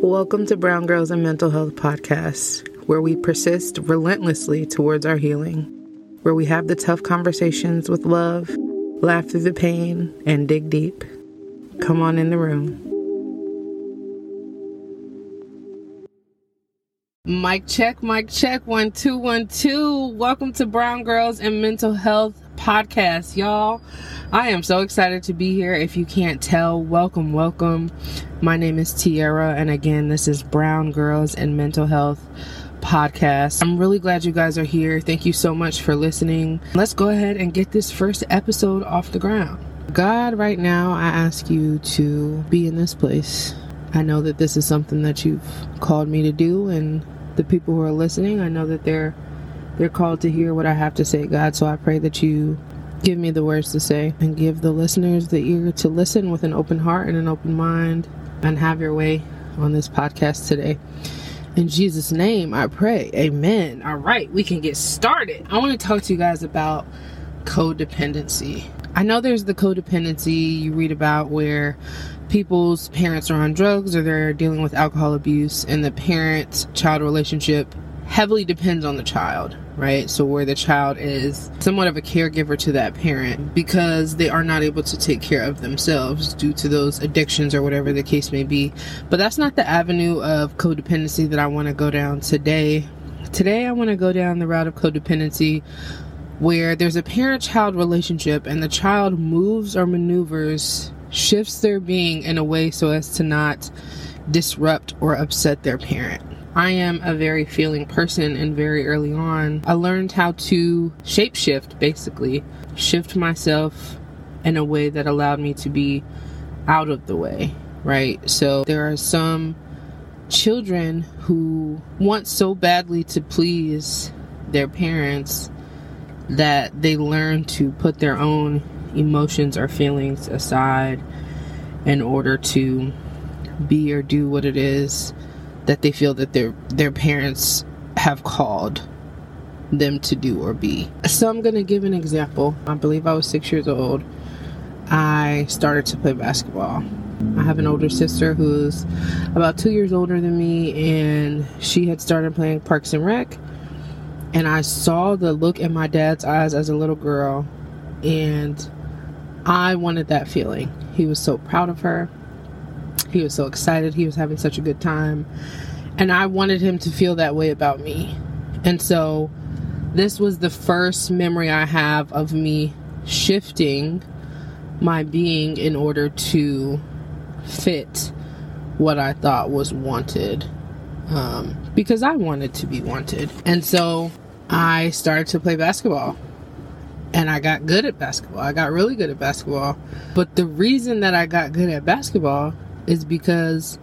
Welcome to Brown Girls and Mental Health Podcast, where we persist relentlessly towards our healing, where we have the tough conversations with love, laugh through the pain, and dig deep. Come on in the room. Mic check, 1 2 1 2. Welcome to Brown Girls and Mental Health Podcast, y'all. I am so excited to be here. If you can't tell, welcome. My name is Tiara, and again, this is Brown Girls and Mental Health Podcast. I'm really glad you guys are here. Thank you so much for listening. Let's go ahead and get this first episode off the ground. God, right now, I ask you to be in this place. I know that this is something that you've called me to do, and the people who are listening, I know that they're called to hear what I have to say, God. So I pray that you give me the words to say and give the listeners the ear to listen with an open heart and an open mind, and have your way on this podcast today. In Jesus' name, I pray. Amen. All right, we can get started. I want to talk to you guys about codependency. I know there's the codependency you read about where people's parents are on drugs or they're dealing with alcohol abuse, and the parent-child relationship heavily depends on the child, right? So where the child is somewhat of a caregiver to that parent because they are not able to take care of themselves due to those addictions or whatever the case may be. But that's not the avenue of codependency that I want to go down today. Today I want to go down the route of codependency where there's a parent-child relationship and the child moves or maneuvers, shifts their being in a way so as to not disrupt or upset their parent. I am a very feeling person, and very early on, I learned how to shapeshift, basically. Shift myself in a way that allowed me to be out of the way, right? So there are some children who want so badly to please their parents that they learn to put their own emotions or feelings aside in order to be or do what it is that they feel that their parents have called them to do or be. So I'm going to give an example. I believe I was 6 years old. I started to play basketball. I have an older sister who's about 2 years older than me, and she had started playing Parks and Rec. And I saw the look in my dad's eyes as a little girl, and I wanted that feeling. He was so proud of her. He was so excited. He was having such a good time. And I wanted him to feel that way about me. And so this was the first memory I have of me shifting my being in order to fit what I thought was wanted. Because I wanted to be wanted. And so I started to play basketball. And I got good at basketball. I got really good at basketball. But the reason that I got good at basketball is because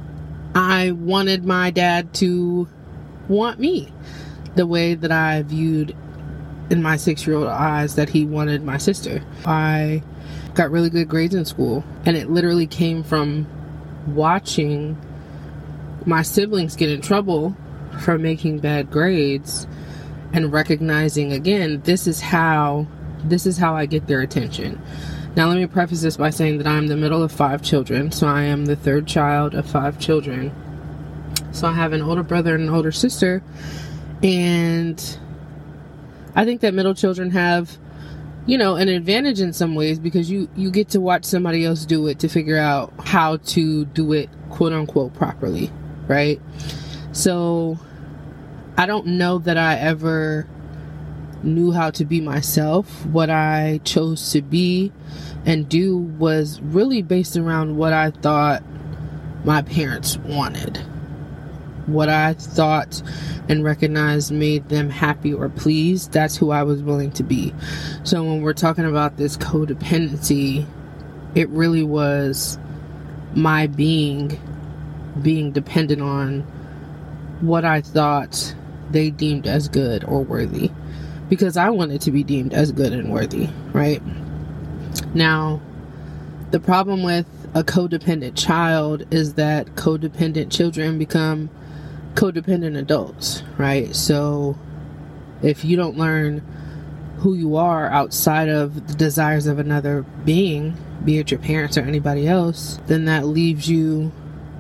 I wanted my dad to want me the way that I viewed in my 6-year-old eyes that he wanted my sister. I got really good grades in school, and it literally came from watching my siblings get in trouble for making bad grades and recognizing, again, this is how I get their attention. Now, let me preface this by saying that I'm the middle of 5 children, so I am the third child of 5 children. So I have an older brother and an older sister, and I think that middle children have, an advantage in some ways because you get to watch somebody else do it to figure out how to do it, quote unquote, properly, right? So I don't know that I ever knew how to be myself. What I chose to be and do was really based around what I thought my parents wanted. What I thought and recognized made them happy or pleased. That's who I was willing to be. So when we're talking about this codependency, it really was my being dependent on what I thought they deemed as good or worthy. Because I wanted to be deemed as good and worthy, right? Now, the problem with a codependent child is that codependent children become codependent adults, right? So if you don't learn who you are outside of the desires of another being, be it your parents or anybody else, then that leaves you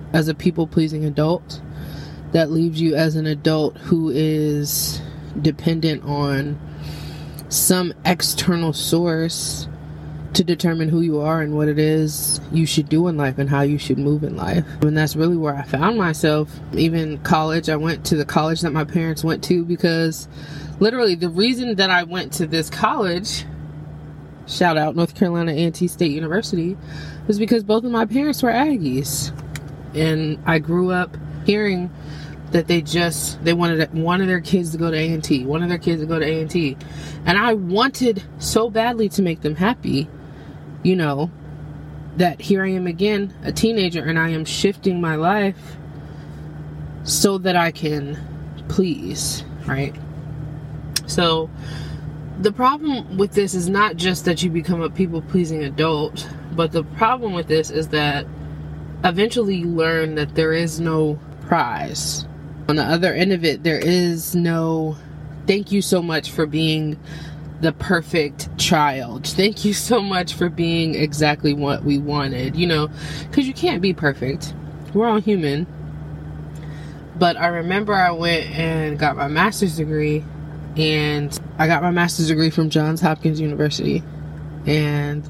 as a people-pleasing adult. That leaves you as an adult who is dependent on some external source to determine who you are and what it is you should do in life and how you should move in life. And that's really where I found myself. Even college, I went to the college that my parents went to, because literally the reason that I went to this college, shout out North Carolina A&T State University, was because both of my parents were Aggies. And I grew up hearing that they wanted one of their kids to go to A&T, one of their kids to go to A&T. And I wanted so badly to make them happy, you know, that here I am again, a teenager, and I am shifting my life so that I can please, right? So the problem with this is not just that you become a people-pleasing adult, but the problem with this is that eventually you learn that there is no prize. On the other end of it, there is no thank you so much for being the perfect child. Thank you so much for being exactly what we wanted, you know, because you can't be perfect. We're all human. But I remember I went and got my master's degree, and I got my master's degree from Johns Hopkins University. And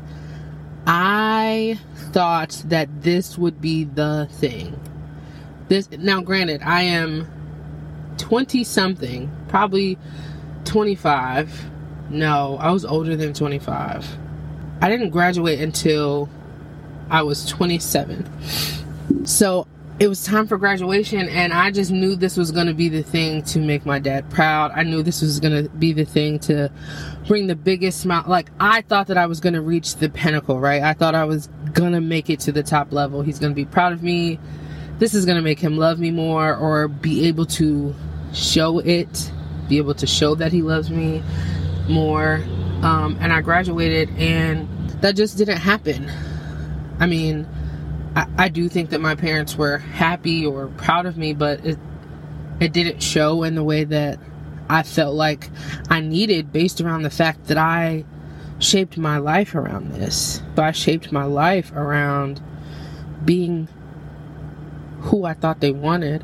I thought that this would be the thing. Now, granted, I am 20-something, probably 25. No, I was older than 25. I didn't graduate until I was 27. So it was time for graduation, and I just knew this was going to be the thing to make my dad proud. I knew this was going to be the thing to bring the biggest smile. Like, I thought that I was going to reach the pinnacle, right? I thought I was going to make it to the top level. He's going to be proud of me. This is going to make him love me more, or be able to show it, be able to show that he loves me more. And I graduated, and that just didn't happen. I mean, I do think that my parents were happy or proud of me, but it didn't show in the way that I felt like I needed, based around the fact that I shaped my life around this. So I shaped my life around being who I thought they wanted,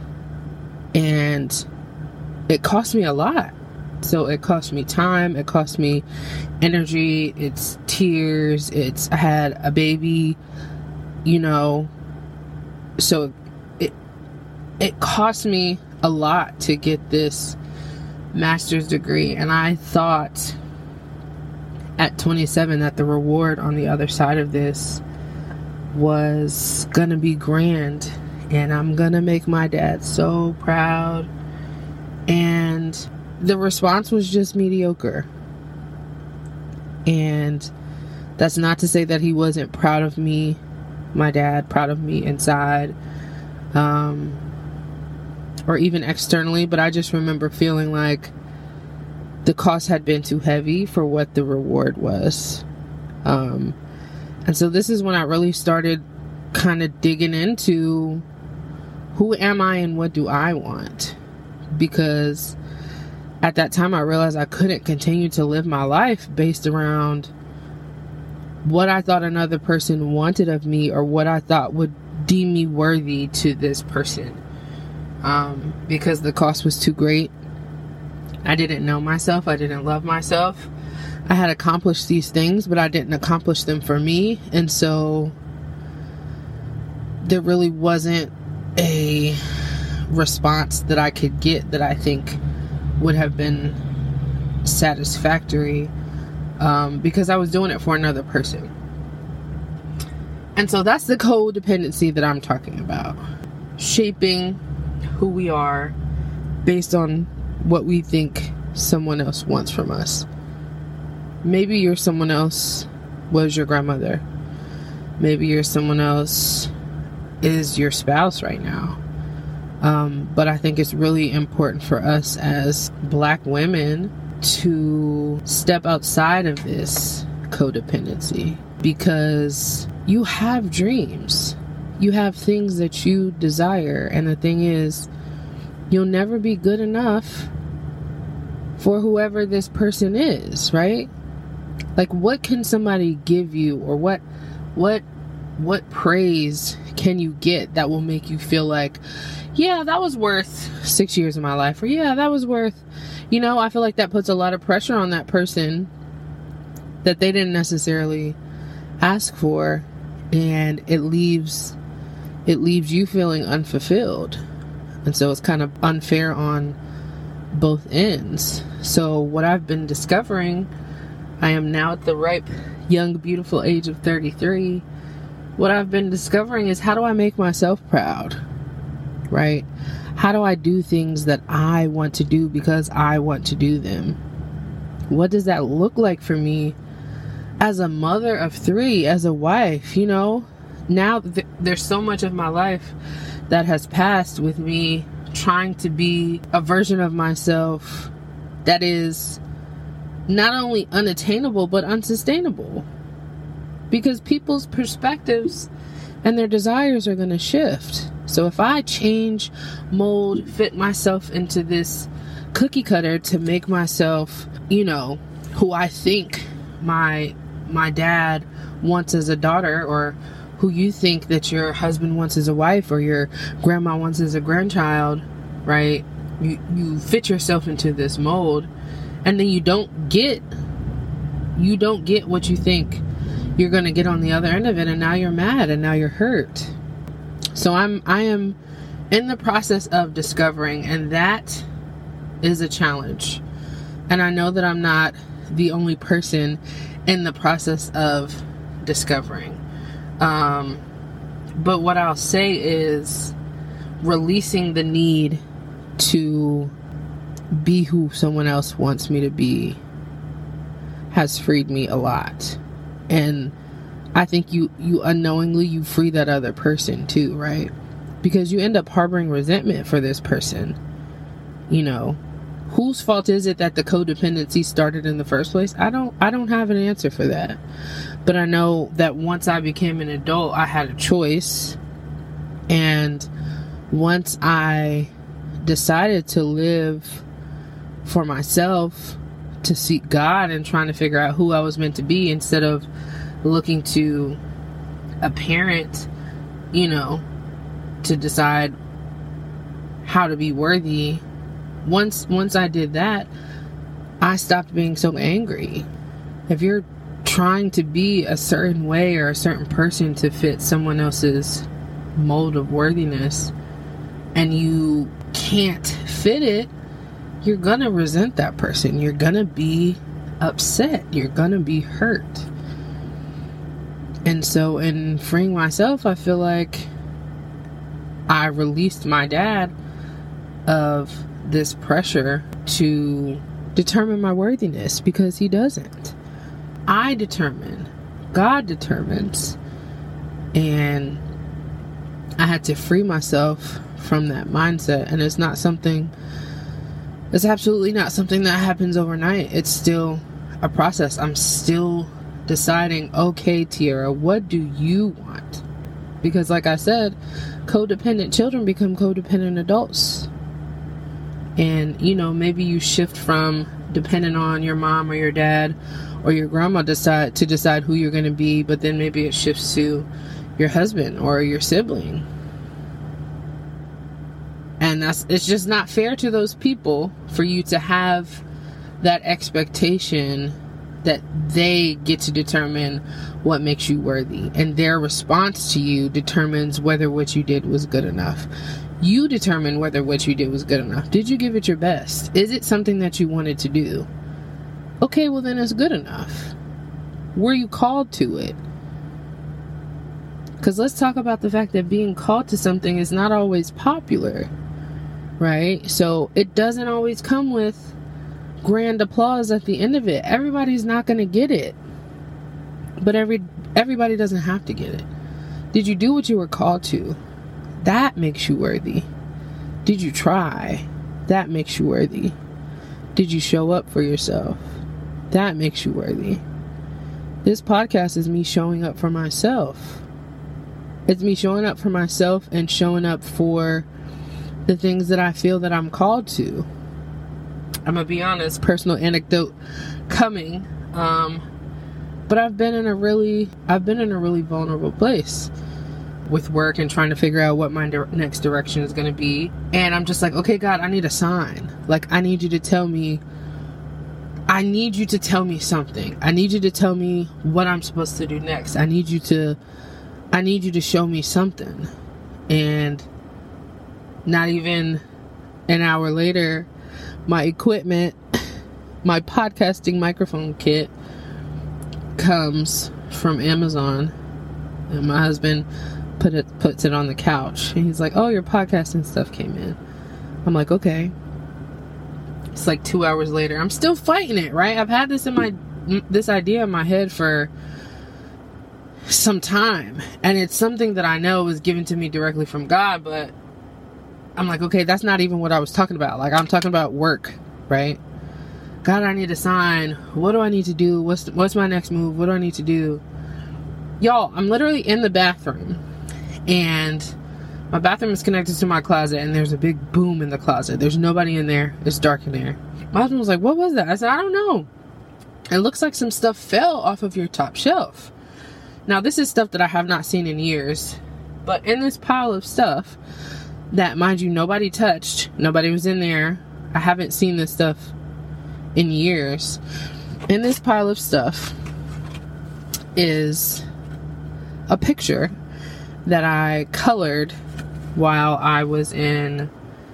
and it cost me a lot. So it cost me time, it cost me energy, it's tears, I had a baby, you know, so it cost me a lot to get this master's degree. And I thought at 27 that the reward on the other side of this was gonna be grand, and I'm gonna make my dad so proud. And the response was just mediocre. And that's not to say that he wasn't proud of me, my dad, proud of me inside, or even externally, but I just remember feeling like the cost had been too heavy for what the reward was. And so this is when I really started kind of digging into who am I and what do I want? Because at that time I realized I couldn't continue to live my life based around what I thought another person wanted of me, or what I thought would deem me worthy to this person. Because the cost was too great. I didn't know myself. I didn't love myself. I had accomplished these things, but I didn't accomplish them for me. And so there really wasn't a response that I could get that I think would have been satisfactory, because I was doing it for another person. And so that's the codependency that I'm talking about. Shaping who we are based on what we think someone else wants from us. Maybe you're someone else was your grandmother. Maybe you're someone else is your spouse right now. But I think it's really important for us as Black women to step outside of this codependency, because you have dreams. You have things that you desire. And the thing is, you'll never be good enough for whoever this person is, right? Like, what can somebody give you, or what what praise can you get that will make you feel like, yeah, that was worth 6 years of my life, or yeah, that was worth, I feel like that puts a lot of pressure on that person that they didn't necessarily ask for, and it leaves you feeling unfulfilled. And so it's kind of unfair on both ends. So what I've been discovering, I am now at the ripe, young, beautiful age of 33. What I've been discovering is, how do I make myself proud? Right? How do I do things that I want to do because I want to do them? What does that look like for me as a mother of 3, as a wife? Now there's so much of my life that has passed with me trying to be a version of myself that is not only unattainable but unsustainable, because people's perspectives and their desires are going to shift. So if I change, mold, fit myself into this cookie cutter to make myself, who I think my dad wants as a daughter, or who you think that your husband wants as a wife, or your grandma wants as a grandchild, right? You fit yourself into this mold, and then you don't get what you think you're going to get on the other end of it, and now you're mad, and now you're hurt. So I am in the process of discovering, and that is a challenge. And I know that I'm not the only person in the process of discovering. But what I'll say is, releasing the need to be who someone else wants me to be has freed me a lot. And I think you unknowingly, you free that other person too, right? Because you end up harboring resentment for this person. Whose fault is it that the codependency started in the first place? I don't have an answer for that. But I know that once I became an adult, I had a choice. And once I decided to live for myself, to seek God and trying to figure out who I was meant to be, instead of looking to a parent, to decide how to be worthy. Once I did that, I stopped being so angry. If you're trying to be a certain way or a certain person to fit someone else's mold of worthiness, and you can't fit it, you're gonna resent that person. You're gonna be upset. You're gonna be hurt. And so in freeing myself, I feel like I released my dad of this pressure to determine my worthiness, because he doesn't. I determine. God determines. And I had to free myself from that mindset. And it's absolutely not something that happens overnight. It's still a process. I'm still deciding, okay, Tiara, what do you want? Because like I said, codependent children become codependent adults. And, maybe you shift from dependent on your mom or your dad or your grandma to decide who you're going to be, but then maybe it shifts to your husband or your sibling. And it's just not fair to those people for you to have that expectation that they get to determine what makes you worthy. And their response to you determines whether what you did was good enough. You determine whether what you did was good enough. Did you give it your best? Is it something that you wanted to do? Okay, well then it's good enough. Were you called to it? Because let's talk about the fact that being called to something is not always popular, right? So it doesn't always come with grand applause at the end of it. Everybody's not going to get it. But everybody doesn't have to get it. Did you do what you were called to? That makes you worthy. Did you try? That makes you worthy. Did you show up for yourself? That makes you worthy. This podcast is me showing up for myself. It's me showing up for myself and showing up for the things that I feel that I'm called to. I'm gonna be honest, personal anecdote coming. But I've been in a really vulnerable place with work and trying to figure out what my next direction is going to be. And I'm just like, okay, God, I need a sign. Like, I need you to tell me something. I need you to tell me what I'm supposed to do next. I need you to show me something. And not even an hour later, my equipment, my podcasting microphone kit comes from Amazon, and my husband puts it on the couch, and he's like, oh, your podcasting stuff came in. I'm like, okay. It's like 2 hours later. I'm still fighting it, right? I've had this idea in my head for some time, and it's something that I know was given to me directly from God, but I'm like, okay, that's not even what I was talking about. Like, I'm talking about work, right? God, I need a sign. What do I need to do? What's my next move? What do I need to do? Y'all, I'm literally in the bathroom, and my bathroom is connected to my closet, and there's a big boom in the closet. There's nobody in there. It's dark in there. My husband was like, what was that? I said, I don't know. It looks like some stuff fell off of your top shelf. Now, this is stuff that I have not seen in years, but in this pile of stuff that, mind you, nobody touched, nobody was in there. I haven't seen this stuff in years. In this pile of stuff is a picture that I colored while I was in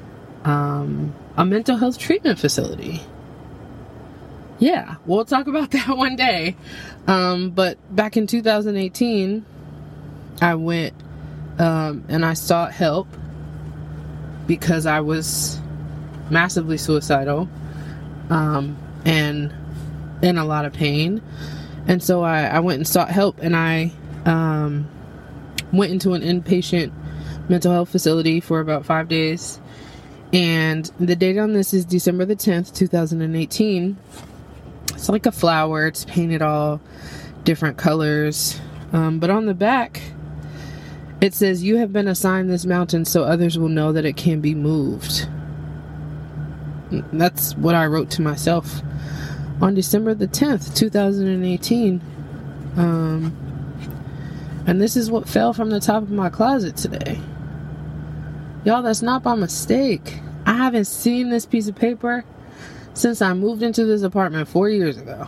a mental health treatment facility. Yeah, we'll talk about that one day. But back in 2018, I went and I sought help because I was massively suicidal and in a lot of pain. And so I went and sought help, and I went into an inpatient mental health facility for about 5 days. And the date on this is December the 10th, 2018. It's like a flower. It's painted all different colors. But on the back, it says, you have been assigned this mountain so others will know that it can be moved. That's what I wrote to myself on December the 10th, 2018. And this is what fell from the top of my closet today. Y'all, that's not by mistake. I haven't seen this piece of paper since I moved into this apartment 4 years ago.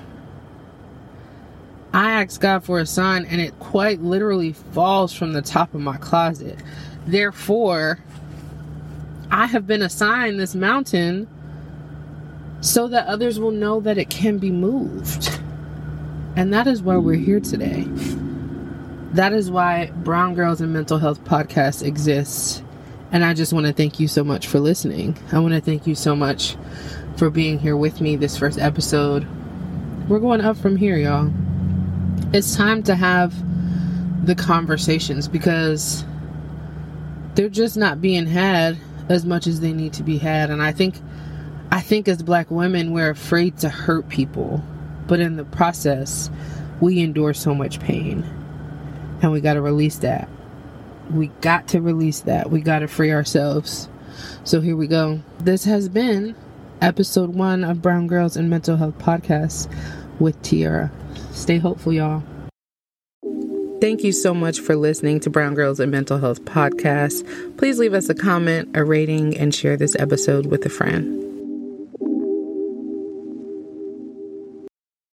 I asked God for a sign, and it quite literally falls from the top of my closet. Therefore, I have been assigned this mountain so that others will know that it can be moved. And that is why we're here today. That is why Brown Girls and Mental Health Podcast exists. And I just want to thank you so much for listening. I want to thank you so much for being here with me this first episode. We're going up from here, y'all. It's time to have the conversations because they're just not being had as much as they need to be had. And I think as Black women, we're afraid to hurt people. But in the process, we endure so much pain. And we got to release that. We got to release that. We got to free ourselves. So here we go. This has been episode 1 of Brown Girls and Mental Health Podcast with Tiara. Stay hopeful, y'all. Thank you so much for listening to Brown Girls and Mental Health Podcast. Please leave us a comment, a rating, and share this episode with a friend.